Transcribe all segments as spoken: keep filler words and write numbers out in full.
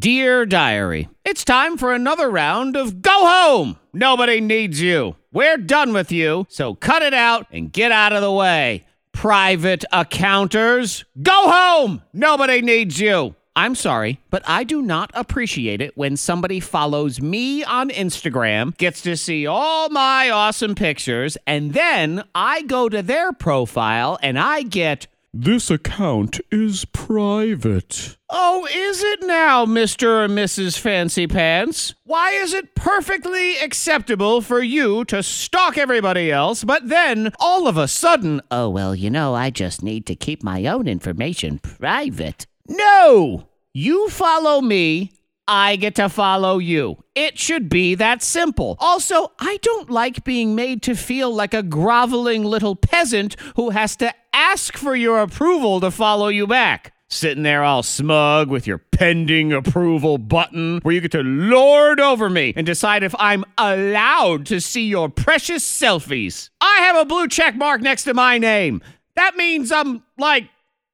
Dear Diary, it's time for another round of Go Home! Nobody needs you. We're done with you, so cut it out and get out of the way. Private accounters, go home! Nobody needs you. I'm sorry, but I do not appreciate it when somebody follows me on Instagram, gets to see all my awesome pictures, and then I go to their profile and I get, "This account is private." "Oh, is it now, Mister or Missus Fancy Pants? Why is it perfectly acceptable for you to stalk everybody else, but then all of a sudden, oh, well, you know, I just need to keep my own information private"? No! You follow me, I get to follow you. It should be that simple. Also, I don't like being made to feel like a groveling little peasant who has to ask for your approval to follow you back. Sitting there all smug with your pending approval button where you get to lord over me and decide if I'm allowed to see your precious selfies. I have a blue check mark next to my name. That means I'm, like,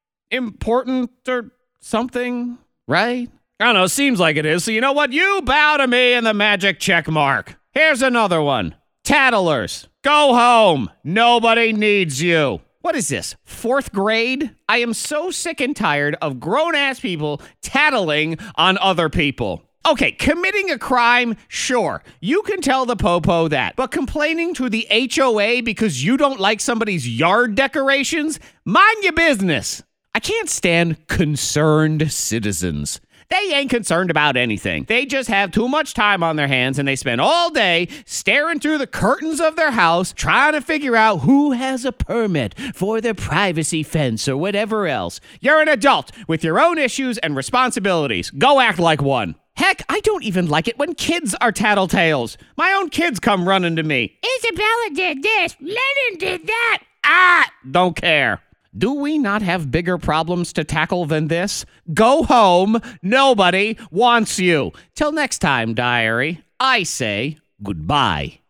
important or something, right? I don't know, seems like it is. So you know what? You bow to me and the magic check mark. Here's another one. Tattlers, go home. Nobody needs you. What is this, fourth grade? I am so sick and tired of grown-ass people tattling on other people. Okay, committing a crime, sure, you can tell the popo that. But complaining to the H O A because you don't like somebody's yard decorations? Mind your business. I can't stand concerned citizens. They ain't concerned about anything. They just have too much time on their hands and they spend all day staring through the curtains of their house trying to figure out who has a permit for their privacy fence or whatever else. You're an adult with your own issues and responsibilities. Go act like one. Heck, I don't even like it when kids are tattletales. My own kids come running to me. "Isabella did this. Lennon did that." Ah, don't care. Do we not have bigger problems to tackle than this? Go home. Nobody wants you. Till next time, diary, I say goodbye.